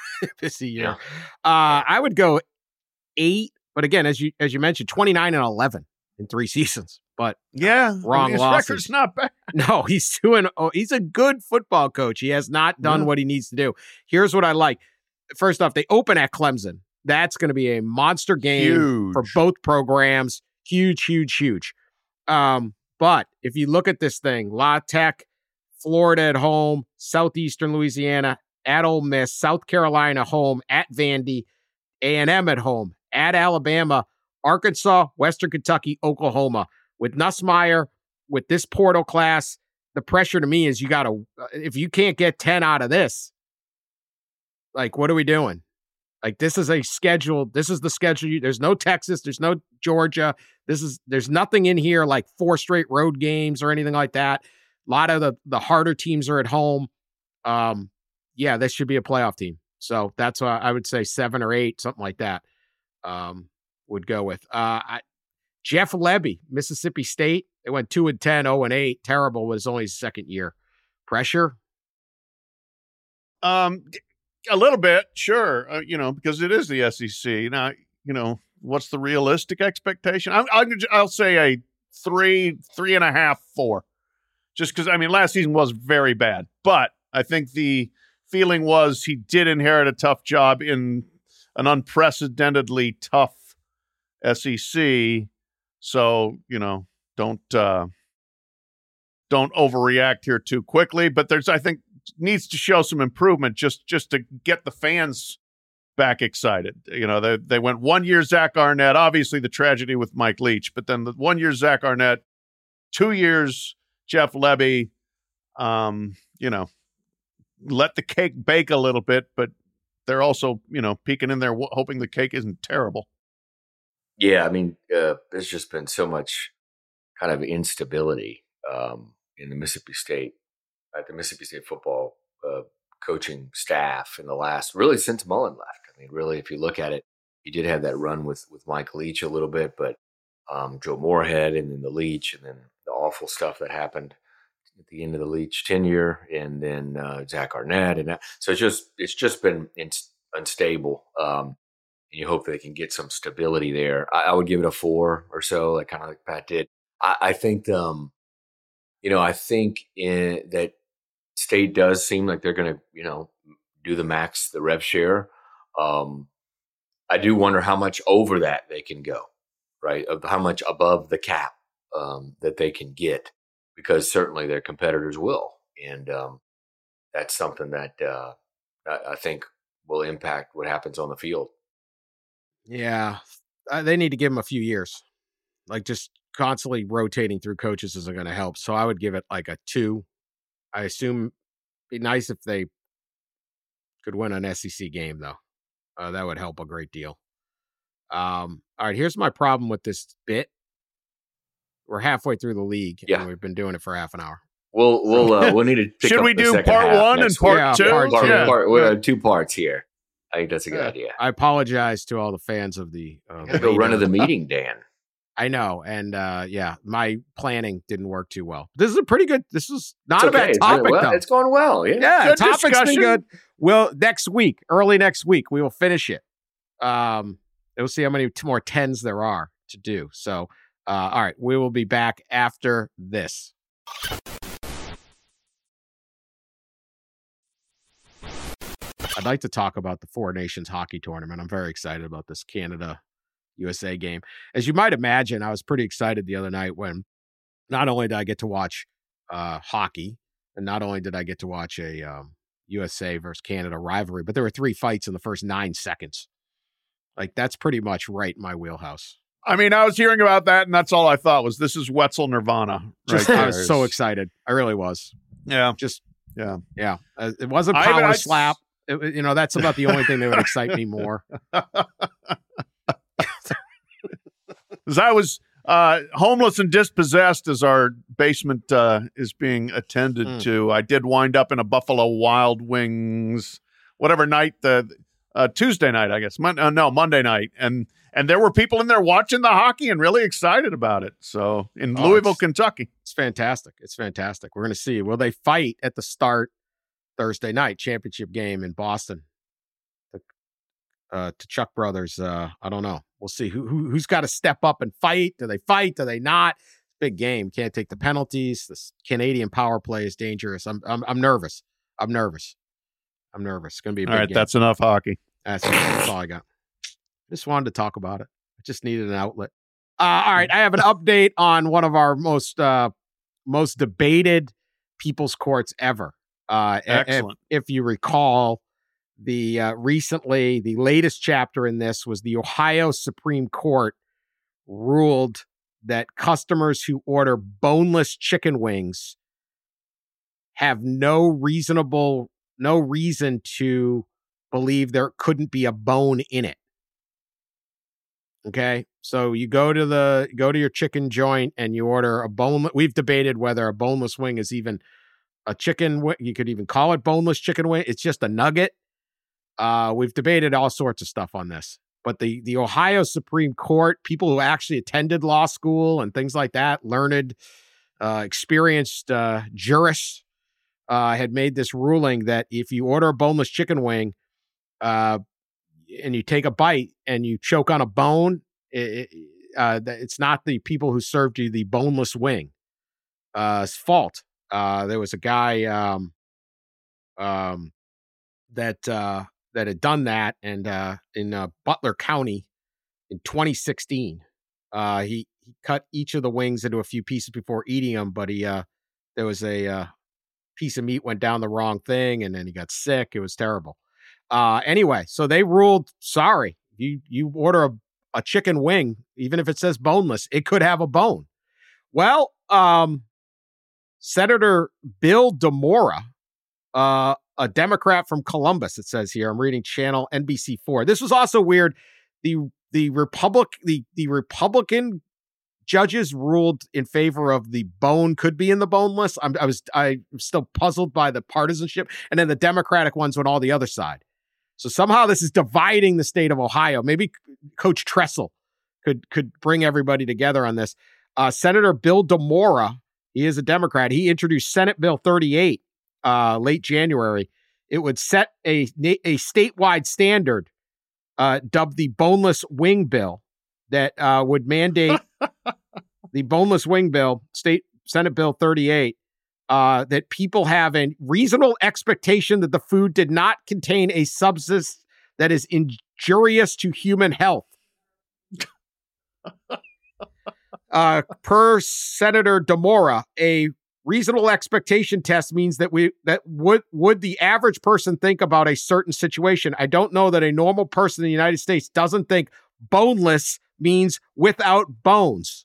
busy year. Yeah. Uh, I would go eight, but again, as you as you mentioned, twenty-nine and eleven in three seasons. But Yeah. Wrong I mean, his losses. record's not bad. no, he's doing. Oh, he's a good football coach. He has not done Yeah. what he needs to do. Here's what I like. First off, they open at Clemson. That's going to be a monster game Huge. for both programs. Huge, huge, huge. Um, but if you look at this thing, La Tech, Florida at home, Southeastern Louisiana at Ole Miss, South Carolina home, at Vandy, A and M at home, at Alabama, Arkansas, Western Kentucky, Oklahoma. With Nussmeier, with this portal class, the pressure to me is you got to, if you can't get ten out of this, like, what are we doing? Like this is a schedule. This is the schedule. There's no Texas. There's no Georgia. This is there's nothing in here like four straight road games or anything like that. A lot of the the harder teams are at home. Um, yeah, this should be a playoff team. So that's why I would say seven or eight, something like that. Um, would go with uh, I, Jeff Lebby, Mississippi State. They went two and ten, zero and eight. Terrible. Was only his second year. Pressure. Um. A little bit, sure, uh, you know, because it is the S E C. Now, you know, what's the realistic expectation? I'm, I'll, I'll say a three, three and a half, four. Just because, I mean, last season was very bad. But I think the feeling was he did inherit a tough job in an unprecedentedly tough S E C. So, you know, don't uh, don't overreact here too quickly. But there's, I think, needs to show some improvement just just to get the fans back excited. You know, they they went one year Zach Arnett, obviously the tragedy with Mike Leach, but then the one year Zach Arnett, two years Jeff Lebby. Um, you know, let the cake bake a little bit, but they're also, you know, peeking in there hoping the cake isn't terrible. Yeah, I mean, uh, there's just been so much kind of instability um, in the Mississippi State. At the Mississippi State football uh, coaching staff in the last, really since Mullen left. I mean, really, if you look at it, he did have that run with with Mike Leach a little bit, but um, Joe Moorhead and then the Leach and then the awful stuff that happened at the end of the Leach tenure, and then uh, Zach Arnett, and that. So it's just it's just been in, unstable. Um, and you hope they can get some stability there. I, I would give it a four or so, like kind of like Pat did. I, I think, um, you know, I think in, that. State does seem like they're going to, you know, do the max, the rev share. Um, I do wonder how much over that they can go, right? Of how much above the cap um, that they can get, because certainly their competitors will. And um, that's something that uh, I, I think will impact what happens on the field. Yeah, uh, they need to give them a few years. Like just constantly rotating through coaches isn't going to help. So I would give it like a two. I assume it'd be nice if they could win an S E C game, though. Uh, that would help a great deal. Um, all right, here's my problem with this bit. We're halfway through the league, yeah. and we've been doing it for half an hour. We'll we'll uh, we'll need to pick should up we the do second part half one and part yeah, two? Part, Part, yeah. part, we have two parts here. I think that's a good yeah. idea. I apologize to all the fans of the. Uh, Gotta go run to the meeting, Dan. I know, and uh, yeah, my planning didn't work too well. This is a pretty good. This is not It's a okay. bad It's topic, been well. though. It's going well. Yeah, Yeah, Good topic's discussion. been good. Well, next week, early next week, we will finish it. Um, we'll see how many more tens there are to do. So, uh, all right, we will be back after this. I'd like to talk about the Four Nations hockey tournament. I'm very excited about this Canada U S A game. As you might imagine, I was pretty excited the other night when not only did I get to watch uh, hockey, and not only did I get to watch a um, U S A versus Canada rivalry, but there were three fights in the first nine seconds. Like, that's pretty much right in my wheelhouse. I mean, I was hearing about that, and that's all I thought was this is Wetzel Nirvana. Just, right I there. was so excited. I really was. Yeah. Just, Yeah. yeah. Uh, it wasn't I- power I- slap. It, you know, that's about the only thing that would excite me more. As I was uh, homeless and dispossessed as our basement uh, is being attended Mm. to, I did wind up in a Buffalo Wild Wings, whatever night, the uh, Tuesday night, I guess. Mon- uh, no, Monday night. And and there were people in there watching the hockey and really excited about it. So in Oh, Louisville, it's- Kentucky. It's fantastic. It's fantastic. We're going to see. Will they fight at the start Thursday night championship game in Boston? The, uh, to Chuck Brothers, uh, I don't know. We'll see who, who who's got to step up and fight. Do they fight? Do they not? Big game. Can't take the penalties. This Canadian power play is dangerous. I'm I'm, I'm nervous. I'm nervous. I'm nervous. It's going to be a big All right, game. that's enough hockey. That's, that's all I got. Just wanted to talk about it. I just needed an outlet. Uh, all right, I have an update on one of our most uh, most debated people's courts ever. Uh, Excellent. If, if you recall, the uh, recently the latest chapter in this was the Ohio Supreme Court ruled that customers who order boneless chicken wings have no reasonable no reason to believed there couldn't be a bone in it. Okay, so you go to the go to your chicken joint and you order a bone. We've debated whether a boneless wing is even a chicken. You could even call it boneless chicken wing. It's just a nugget. Uh, we've debated all sorts of stuff on this, but the the Ohio Supreme Court, people who actually attended law school and things like that, learned, uh, experienced uh, jurists, uh, had made this ruling that if you order a boneless chicken wing, uh, and you take a bite and you choke on a bone, it, uh, it's not the people who served you the boneless wing uh, fault. Uh, there was a guy um, um, that uh, that had done that, and uh, in uh, Butler County in twenty sixteen, uh, he he cut each of the wings into a few pieces before eating them, but he uh, there was a uh, piece of meat went down the wrong thing, and then he got sick. It was terrible. Uh, anyway, so they ruled, sorry, you, you order a, a chicken wing, even if it says boneless, it could have a bone. Well, um, Senator Bill DeMora, uh, a Democrat from Columbus, it says here, I'm reading channel N B C four. This was also weird. The, the Republic, the, the Republican judges ruled in favor of the bone could be in the boneless. I'm, I was, I'm still puzzled by the partisanship. And then the Democratic ones went all the other side. So somehow this is dividing the state of Ohio. Maybe Coach Tressel could could bring everybody together on this. Uh, Senator Bill DeMora, he is a Democrat. He introduced Senate Bill thirty-eight uh, late January. It would set a, a statewide standard uh, dubbed the boneless wing bill that uh, would mandate the boneless wing bill, state Senate Bill thirty-eight, Uh, that people have a reasonable expectation that the food did not contain a substance that is injurious to human health. uh, per Senator DeMora, a reasonable expectation test means that we that would would the average person think about a certain situation. I don't know that a normal person in the United States doesn't think boneless means without bones.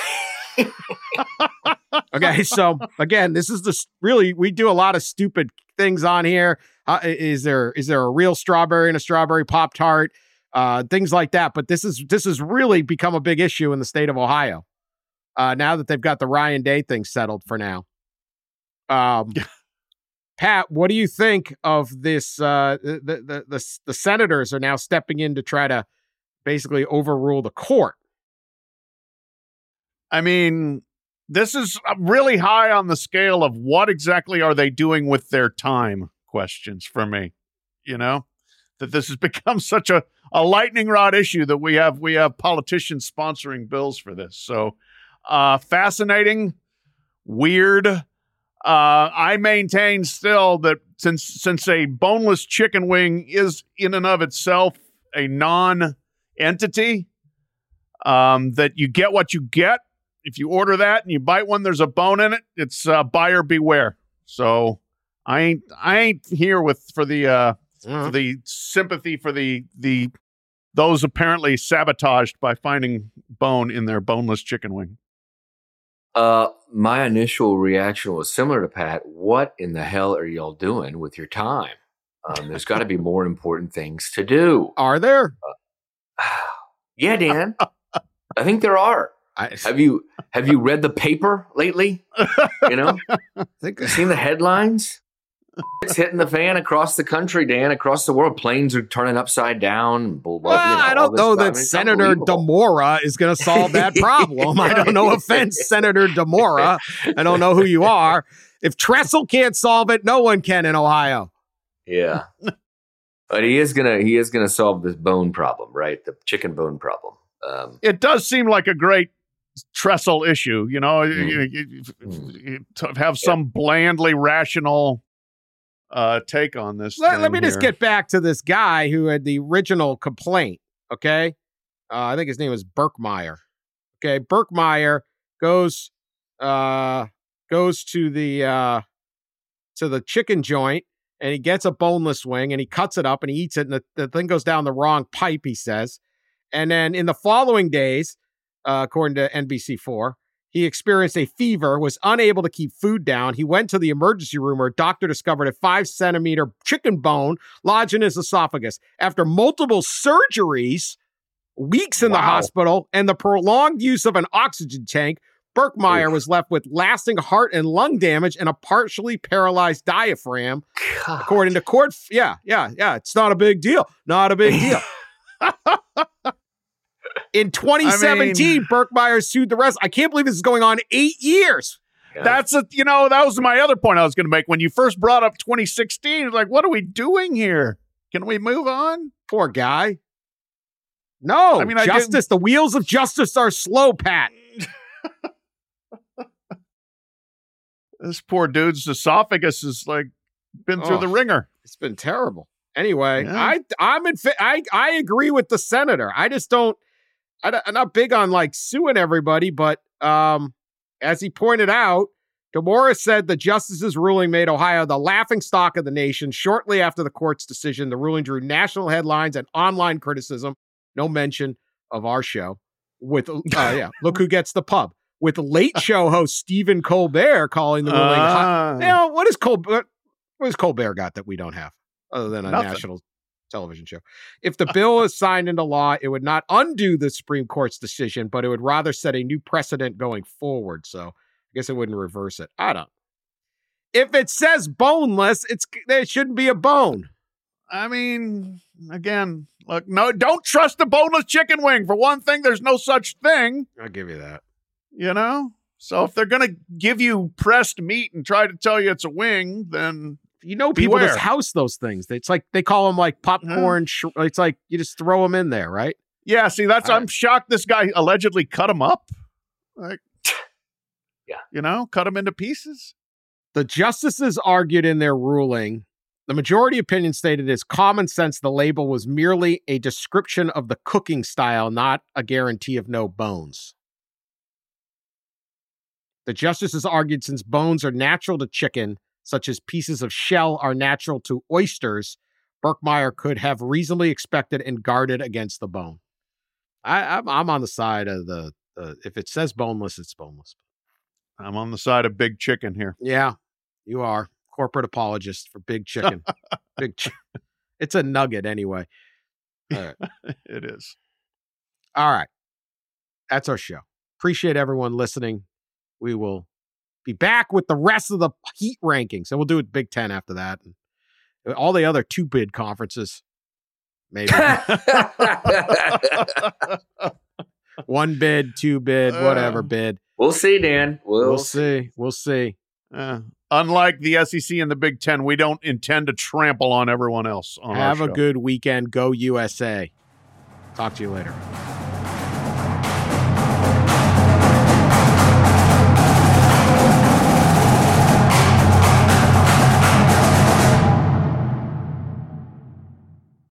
Okay, so again, this is the really we do a lot of stupid things on here. Uh, is there is there a real strawberry in a strawberry Pop-Tart? Uh, things like that. But this is this has really become a big issue in the state of Ohio. Uh, now that they've got the Ryan Day thing settled for now. Um, Pat, what do you think of this? Uh, the, the the the senators are now stepping in to try to basically overrule the court. I mean, this is really high on the scale of what exactly are they doing with their time questions for me, you know, that this has become such a, a lightning rod issue that we have, we have politicians sponsoring bills for this. So uh, fascinating, weird. Uh, I maintain still that since, since a boneless chicken wing is in and of itself a non-entity, um, that you get what you get. If you order that and you bite one, there's a bone in it. It's uh, buyer beware. So I ain't I ain't here with for the uh, mm. for the sympathy for the the those apparently sabotaged by finding bone in their boneless chicken wing. Uh, my initial reaction was similar to Pat. What in the hell are y'all doing with your time? Um, there's got to be more important things to do. Are there? Uh, yeah, Dan. I think there are. I, have you have you read the paper lately? You know, I think I've seen the headlines. It's hitting the fan across the country, Dan, across the world. Planes are turning upside down. Well, you know, I don't know that I mean, Senator DeMora is going to solve that problem. I don't know. Offense, Senator DeMora. I don't know who you are. If Tressel can't solve it, no one can in Ohio. Yeah, but he is gonna he is gonna solve this bone problem, right? The chicken bone problem. Um, it does seem like a great Tressel issue, you know, mm. you, you, you, to have some yeah. blandly rational uh, take on this. Let, let me here. just get back to this guy who had the original complaint. Okay. Uh, I think his name was Burkmeyer. Okay. Burkmeyer goes, uh, goes to the, uh, to the chicken joint and he gets a boneless wing and he cuts it up and he eats it. And the, the thing goes down the wrong pipe, he says. And then in the following days, Uh, according to N B C four, He experienced a fever, was unable to keep food down. He went to the emergency room where a doctor discovered a five centimeter chicken bone lodged in his esophagus. After multiple surgeries, weeks in wow. the hospital, and the prolonged use of an oxygen tank, Birkmeyer Oof. was left with lasting heart and lung damage and a partially paralyzed diaphragm. God. According to court. Yeah, yeah, yeah. It's not a big deal. Not a big deal. In twenty seventeen, I mean, Birkmeyer sued the rest. I can't believe this is going on eight years. Yeah. That's a, you know, that was my other point I was going to make. When you first brought up twenty sixteen, it's like, what are we doing here? Can we move on? Poor guy. No, I mean, justice. I the wheels of justice are slow, Pat. This poor dude's esophagus is like been through oh, the ringer. It's been terrible. Anyway, yeah. I I'm in. I I agree with the senator. I just don't. I, I'm not big on like suing everybody, but um, as he pointed out, DeMora said the justice's ruling made Ohio the laughingstock of the nation. Shortly after the court's decision, the ruling drew national headlines and online criticism. No mention of our show. With uh, yeah, look who gets the pub. With late show host Stephen Colbert calling the ruling. Uh, hot. You know, what is Colbert? What has Colbert got that we don't have, other than a nothing. national television show? If the bill is signed into law, it would not undo the Supreme Court's decision, but it would rather set a new precedent going forward. So I guess it wouldn't reverse it. I don't. If it says boneless, it's it shouldn't be a bone. I mean, again, look, no, don't trust a boneless chicken wing. For one thing, there's no such thing. I'll give you that. You know? So if they're going to give you pressed meat and try to tell you it's a wing, then you know people beware. just house those things. It's like they call them like popcorn. Sh- it's like you just throw them in there, right? Yeah, see, that's, All I'm right. shocked this guy allegedly cut them up. Like, yeah. You know, cut them into pieces. The justices argued in their ruling. The majority opinion stated it's common sense the label was merely a description of the cooking style, not a guarantee of no bones. The justices argued since bones are natural to chicken, such as pieces of shell are natural to oysters, Birkmeyer could have reasonably expected and guarded against the bone. I, I'm, I'm on the side of the, uh, if it says boneless, it's boneless. I'm on the side of big chicken here. Yeah, you are. Corporate apologist for big chicken. big chi- It's a nugget anyway. All right. It is. All right. That's our show. Appreciate everyone listening. We will be back with the rest of the heat rankings, and we'll do it Big Ten after that. And all the other two bid conferences, maybe. One bid, two bid, whatever bid. We'll see, Dan. We'll, we'll see. We'll see. Uh, unlike the S E C and the Big Ten, we don't intend to trample on everyone else. On Have our a show. good weekend. Go U S A. Talk to you later.